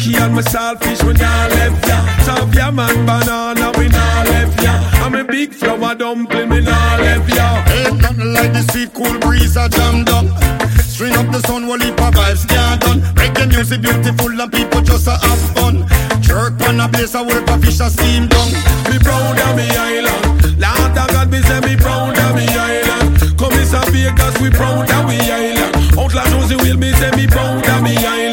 turkey and my saltfish, we not left ya. Savia man banana, we not left ya. I'm a big flour dumpling, we not left ya. Ain't nothing like the sweet cool breeze I jammed up. String up the sun, while heap of vibes can't done. Reggae music beautiful and people just a have fun. Jerk on a place, I work a fish a steam down. Me proud of me island. Lord of God, me say me proud of me island. Come Vegas, we proud of we island. Outlaw Josie will me say me proud of me island.